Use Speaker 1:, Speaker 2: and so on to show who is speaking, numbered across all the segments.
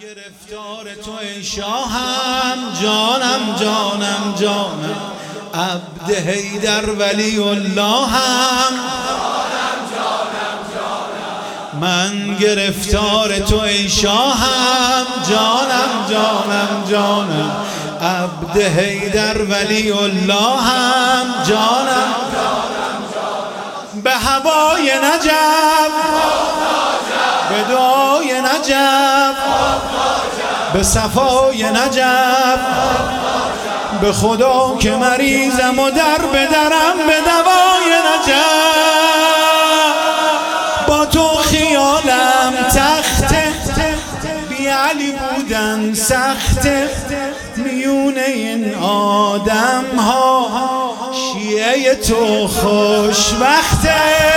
Speaker 1: گرفتار تو ای شاهم، جانم جانم جانم، عبد حیدر ولی اللهم. من گرفتار تو ای شاهم، جانم جانم جانم، عبد حیدر ولی اللهم. جانم به هوای نجف، به دعای نجف، به صفای نجف، به خدا که مریضم و در بدرم به دوای نجف. با تو خیالم تخته، بی علی بودن سخته، میونه این آدم ها شیعه تو خوشبخته.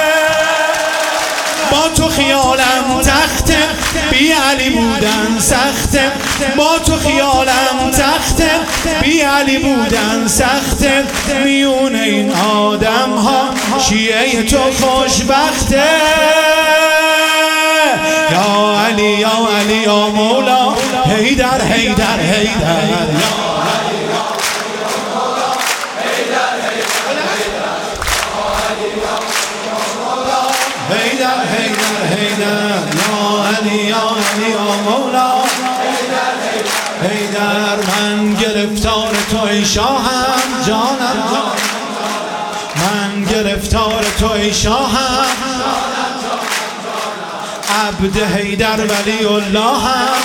Speaker 1: با تو خیالم تخته، بی علی بودن سخته، با تو خیالم تخته، بی علی بودن سخته، میون این آدم ها شیعه تو خوشبخته. یا علی یا علی یا مولا، حیدر حیدر حیدر، حیدر حیدر حیدر، یا علی یا علی یا مولا، حیدر. من گرفتار تو ای شاهم، جانم جانم، من گرفتار تو ای شاهم، عبد حیدر ولی اللهم.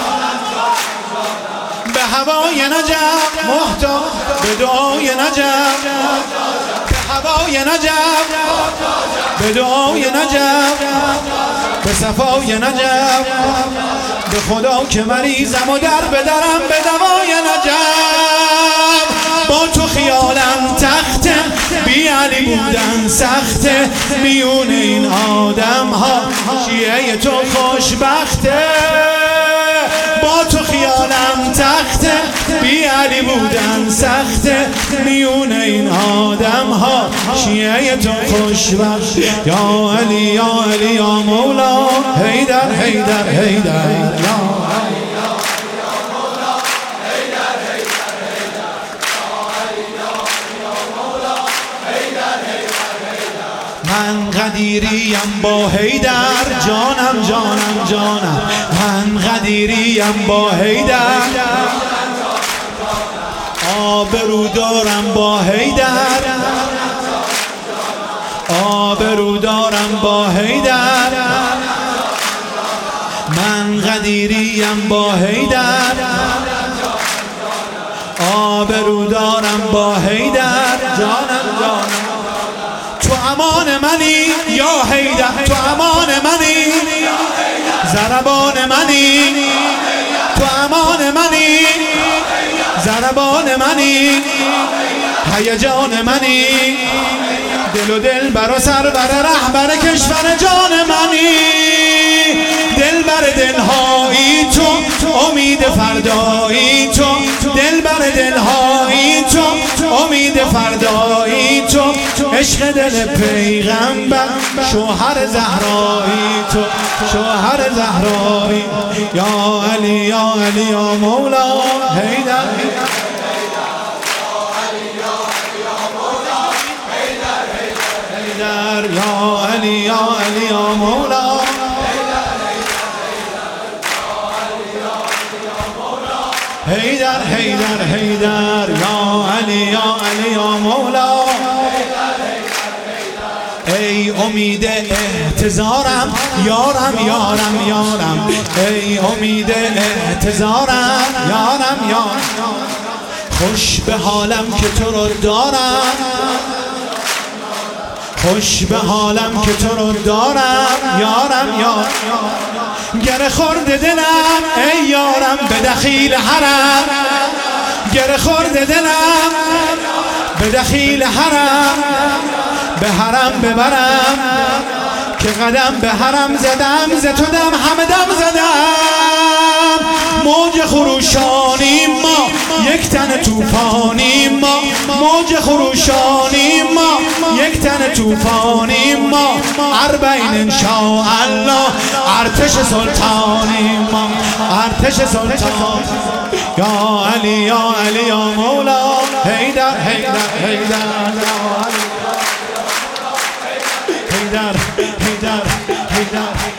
Speaker 1: به هوای نجف محتاج، به دعای نجف، به هوای نجف، به دعای نجف، به صفای نجف، به خدا که مریضم و در بدرم به دوای نجف. با تو خیالم تخته، بی علی بودن سخته، میون این آدم ها شیعه تو خوشبخته. با تو خیالم تخته، بی علی بودن سخته، میون این آدم ها شیعه تو خوشبخت. یا علی یا علی یا مولا، حیدر حیدر حیدر، من قدیریم با حیدر، جانم جانم جانم، من قدیریم با حیدر، آبرو دارم با حیدر، آبرو دارم با حیدر. من قدیریم با حیدر، آبرو دارم با حیدر. جانم جانم، تو امان منی یا حیدر، تو امان منی، ضربان منی، تو امان منی، ضربان منی، هیجان منی، دل و دل بر و سرور رهبر کشور جان منی. دل بر دلهایی تو، امید فردایی تو، دل بر دلهایی تو، امید فردایی تو، عشق دل پیغمبر، شوهر زهرایی تو، شوهر زهرایی. یا علی یا علی یا مولا، حیدر حیدر، یا علی یا علی یا مولا، حیدر حیدر حیدر، یا علی یا علی یا مولا. ای امید احتضارم، یارم یارم یارم، ای امید احتضارم، یارم یارم. خوش به حالم که تو رو دارم، خوش به حالم که تو رو دارم، یارم یارم. گر خورد دلم ای یارم به دخیل حرم، گر خورد دلم به دخیل حرم، به حرم ببرم که قدم به حرم زدم، ز تو دم همه دم زدم. موج خروشانی ما، یک تن توفانی ما، موج خروشانی ما، یک تن توفانی ما، اربعین انشاءالله ارتش سلطانی ما، ارتش سلطان یا علی یا علی یا مولا حیدر حیدر حیدر حیدر حیدر حیدر